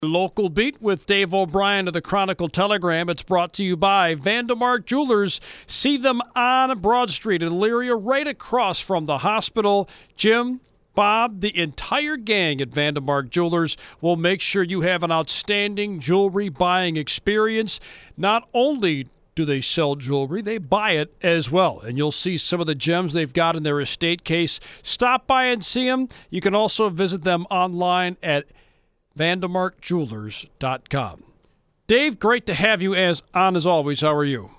Local Beat with Dave O'Brien of the Chronicle Telegram. It's brought to you by Vandermark Jewelers. See them on Broad Street in Elyria, right across from the hospital. Jim, Bob, the entire gang at Vandermark Jewelers will make sure you have an outstanding jewelry buying experience. Not only do they sell jewelry, they buy it as well. And you'll see some of the gems they've got in their estate case. Stop by and see them. You can also visit them online at VandermarkJewelers.com. Dave, great to have you as always. How are you?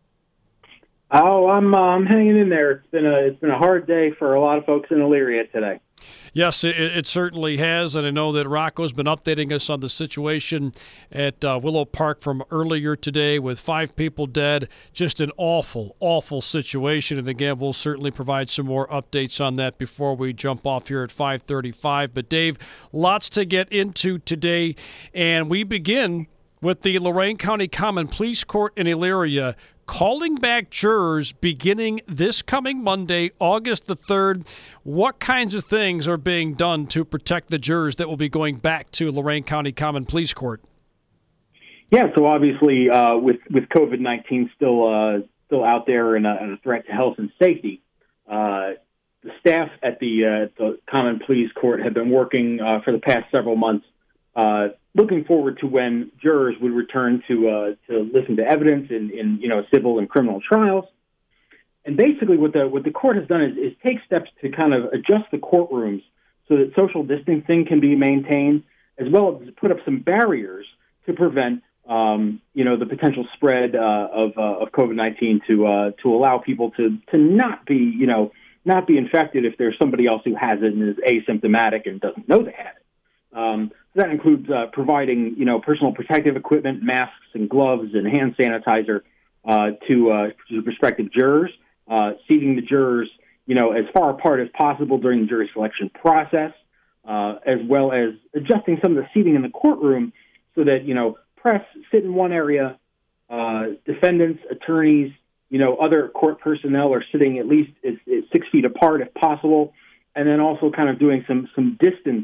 Oh, I'm hanging in there. It's been a hard day for a lot of folks in Elyria today. Yes, it certainly has, and I know that Rocco's been updating us on the situation at Willow Park from earlier today with 5 people dead. Just an awful, awful situation, and again, we'll certainly provide some more updates on that before we jump off here at 5:35. But Dave, lots to get into today, and we begin with the Lorain County Common Pleas Court in Elyria calling back jurors beginning this coming Monday, August the 3rd. What kinds of things are being done to protect the jurors that will be going back to Lorain County Common Pleas Court? Yeah, so obviously with COVID-19 still out there and a threat to health and safety, the staff at the Common Pleas Court have been working for the past several months, looking forward to when jurors would return to listen to evidence in civil and criminal trials. And basically what the court has done is take steps to kind of adjust the courtrooms so that social distancing can be maintained, as well as put up some barriers to prevent the potential spread of COVID-19 to allow people to not be infected if there's somebody else who has it and is asymptomatic and doesn't know they have it. So that includes providing, personal protective equipment, masks and gloves and hand sanitizer to prospective jurors, seating the jurors, as far apart as possible during the jury selection process, as well as adjusting some of the seating in the courtroom so that, press sit in one area, defendants, attorneys, other court personnel are sitting at least 6 feet apart if possible, and then also kind of doing some distance.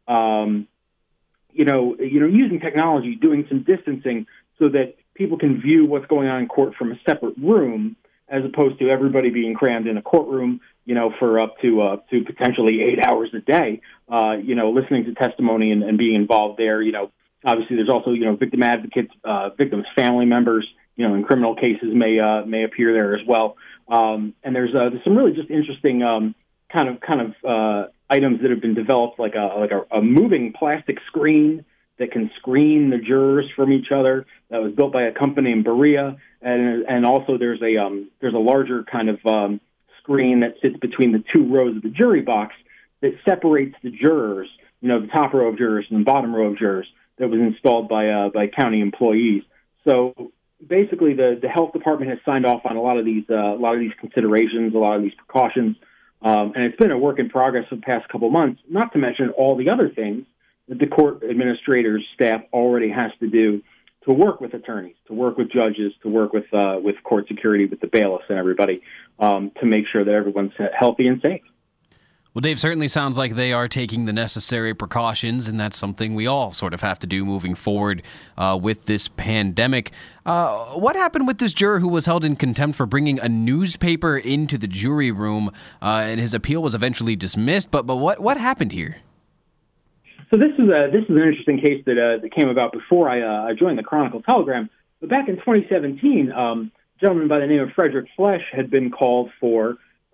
Using technology, doing some distancing so that people can view what's going on in court from a separate room, as opposed to everybody being crammed in a courtroom, for up to potentially 8 hours a day, listening to testimony and being involved there. Obviously there's also, victim advocates, victims' family members, in criminal cases may appear there as well. And there's some really just interesting kind of items that have been developed, like a moving plastic screen that can screen the jurors from each other. That was built by a company in Berea, and also there's a larger kind of screen that sits between the 2 rows of the jury box that separates the jurors, the top row of jurors and the bottom row of jurors. That was installed by county employees. So basically, the health department has signed off on a lot of these considerations, a lot of these precautions. And it's been a work in progress for the past couple months, not to mention all the other things that the court administrator's staff already has to do to work with attorneys, to work with judges, to work with court security, with the bailiffs and everybody, to make sure that everyone's healthy and safe. Well, Dave, certainly sounds like they are taking the necessary precautions, and that's something we all sort of have to do moving forward with this pandemic. What happened with this juror who was held in contempt for bringing a newspaper into the jury room, and his appeal was eventually dismissed? But what happened here? So this is an interesting case that came about before I joined the Chronicle Telegram. But back in 2017, a gentleman by the name of Frederick Flesch had been called for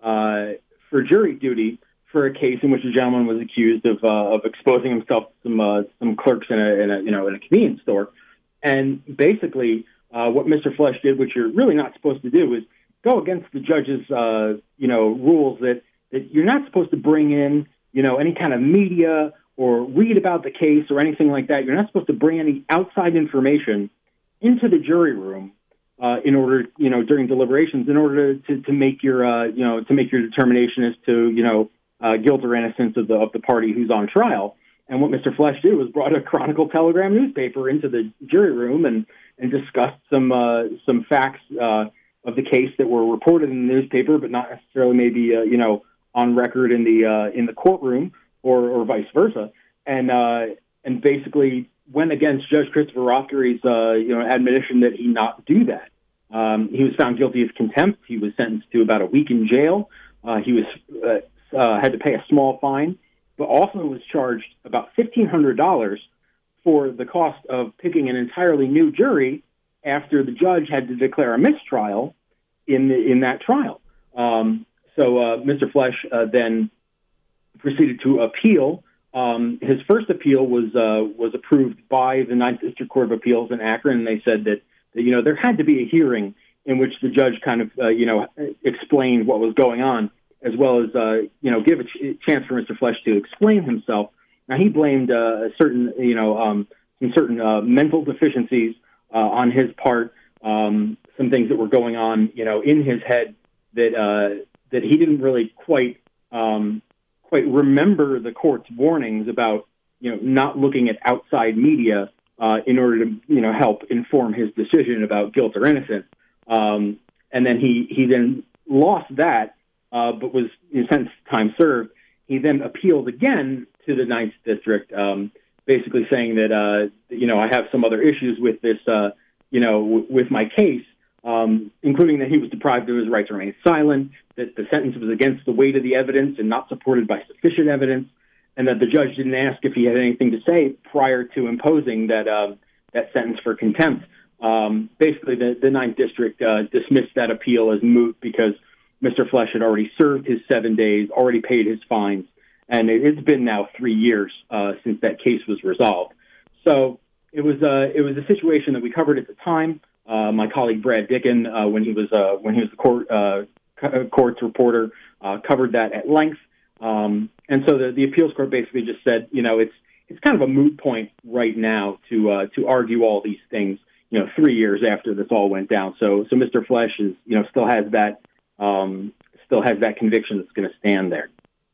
jury duty for a case in which a gentleman was accused of exposing himself to some clerks in a convenience store. And basically, what Mr. Flesch did, which you're really not supposed to do, is go against the judge's rules that you're not supposed to bring in any kind of media or read about the case or anything like that. You're not supposed to bring any outside information into the jury room in order, during deliberations, in order to make your determination as to guilt or innocence of the party who's on trial. And what Mr. Flesch did was brought a Chronicle Telegram newspaper into the jury room and discussed some facts of the case that were reported in the newspaper, but not necessarily maybe on record in the courtroom or vice versa. And basically, went against Judge Christopher Rothgary's admonition that he not do that. He was found guilty of contempt. He was sentenced to about a week in jail. He was had to pay a small fine, but also was charged about $1,500 for the cost of picking an entirely new jury after the judge had to declare a mistrial in that trial. So Mr. Flesch then proceeded to appeal. His first appeal was approved by the Ninth District Court of Appeals in Akron, and they said that there had to be a hearing in which the judge kind of explained what was going on, as well as give a chance for Mr. Flesch to explain himself. Now he blamed some certain mental deficiencies on his part, some things that were going on in his head that he didn't really quite remember the court's warnings about not looking at outside media in order to help inform his decision about guilt or innocence. And then he then lost that, but was sentenced to time served. He then appealed again to the Ninth District, basically saying that I have some other issues with this with my case, including that he was deprived of his right to remain silent, that the sentence was against the weight of the evidence and not supported by sufficient evidence, and that the judge didn't ask if he had anything to say prior to imposing that sentence for contempt. Basically, the Ninth District dismissed that appeal as moot because Mr. Flesch had already served his 7 days, already paid his fines, and it's been now 3 years since that case was resolved. So it was a situation that we covered at the time. My colleague Brad Dickin, when he was the court's reporter, covered that at length. And so the appeals court basically just said, it's kind of a moot point right now to argue all these things, 3 years after this all went down. So Mr. Flesch is, still has that conviction that's going to stand there.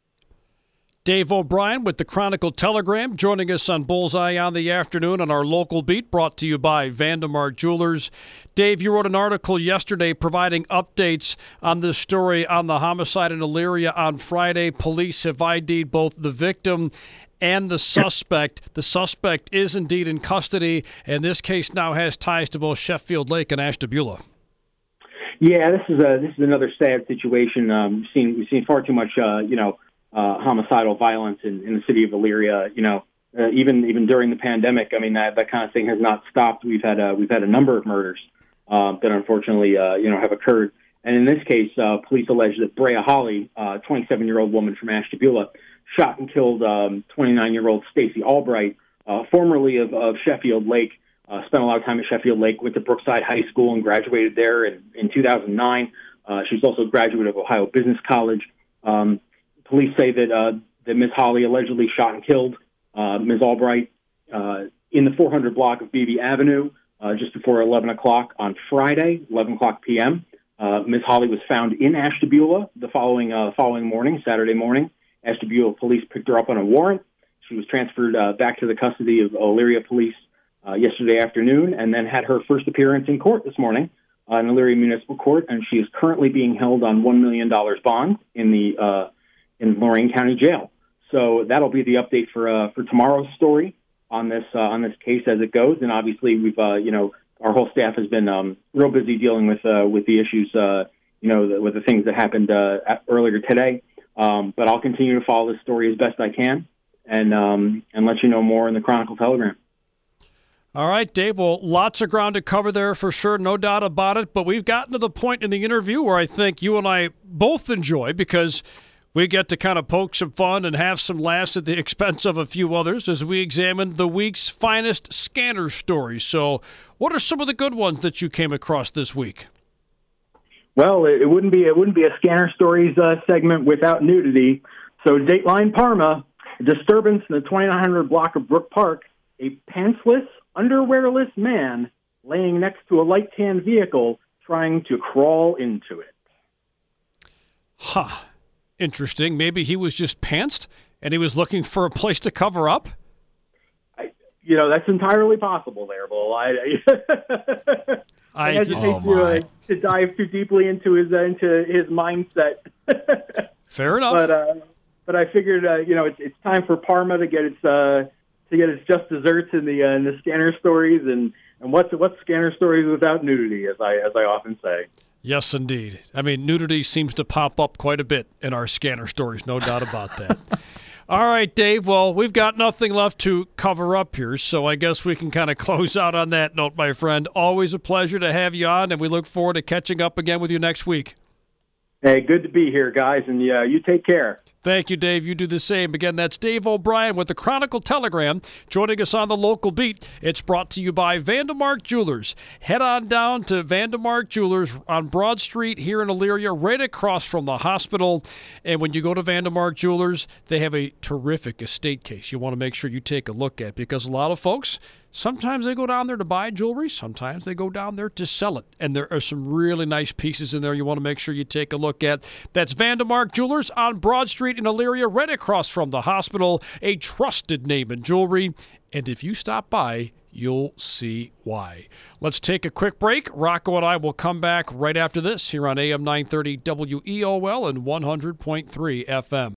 Dave O'Brien with the Chronicle Telegram joining us on Bullseye on the Afternoon on our local beat, brought to you by Vandemar Jewelers. Dave, you wrote an article yesterday providing updates on this story on the homicide in Elyria on Friday. Police have ID'd both the victim and the suspect. The suspect is indeed in custody, and this case now has ties to both Sheffield Lake and Ashtabula. Yeah, this is another sad situation. We've seen far too much, homicidal violence in the city of Elyria. Even during the pandemic, I mean that kind of thing has not stopped. We've had a number of murders that unfortunately have occurred. And in this case, police allege that Brea Holly, 27-year-old woman from Ashtabula, shot and killed 29-year-old Stacey Albright, formerly of Sheffield Lake. Spent a lot of time at Sheffield Lake, went to Brookside High School and graduated there in 2009. She was also a graduate of Ohio Business College. Police say that Ms. Holly allegedly shot and killed Ms. Albright in the 400 block of Beebe Avenue just before 11 o'clock on Friday, 11 o'clock p.m. Ms. Holly was found in Ashtabula the following morning, Saturday morning. Ashtabula police picked her up on a warrant. She was transferred back to the custody of Elyria police yesterday afternoon, and then had her first appearance in court this morning in Elyria Municipal Court, and she is currently being held on $1 million bond in Lorain County Jail. So that'll be the update for tomorrow's story on this case as it goes. And obviously, we've our whole staff has been real busy dealing with the issues, with the things that happened earlier today. But I'll continue to follow this story as best I can, and let you know more in the Chronicle Telegram. All right, Dave. Well, lots of ground to cover there for sure, no doubt about it. But we've gotten to the point in the interview where I think you and I both enjoy, because we get to kind of poke some fun and have some laughs at the expense of a few others as we examine the week's finest scanner stories. So what are some of the good ones that you came across this week? Well, it wouldn't be a Scanner Stories segment without nudity. So Dateline Parma, disturbance in the 2900 block of Brook Park, a pantsless, underwearless man laying next to a light tan vehicle trying to crawl into it. Huh. Interesting. Maybe he was just pantsed and he was looking for a place to cover up? That's entirely possible there, Bull. I hesitate to dive too deeply into his mindset. Fair enough. But I figured, it's time for Parma to get its to get its just desserts in the Scanner Stories, and what's Scanner Stories without nudity, as I often say. Yes, indeed. I mean, nudity seems to pop up quite a bit in our Scanner Stories, no doubt about that. All right, Dave. Well, we've got nothing left to cover up here, so I guess we can kind of close out on that note, my friend. Always a pleasure to have you on, and we look forward to catching up again with you next week. Hey, good to be here, guys, and you take care. Thank you, Dave. You do the same. Again, that's Dave O'Brien with the Chronicle Telegram joining us on the local beat. It's brought to you by Vandemark Jewelers. Head on down to Vandemark Jewelers on Broad Street here in Elyria, right across from the hospital. And when you go to Vandemark Jewelers, they have a terrific estate case you want to make sure you take a look at, because a lot of folks, sometimes they go down there to buy jewelry. Sometimes they go down there to sell it. And there are some really nice pieces in there you want to make sure you take a look at. That's Vandemark Jewelers on Broad Street in Elyria, right across from the hospital. A trusted name in jewelry. And if you stop by, you'll see why. Let's take a quick break. Rocco and I will come back right after this here on AM 930 WEOL and 100.3 FM.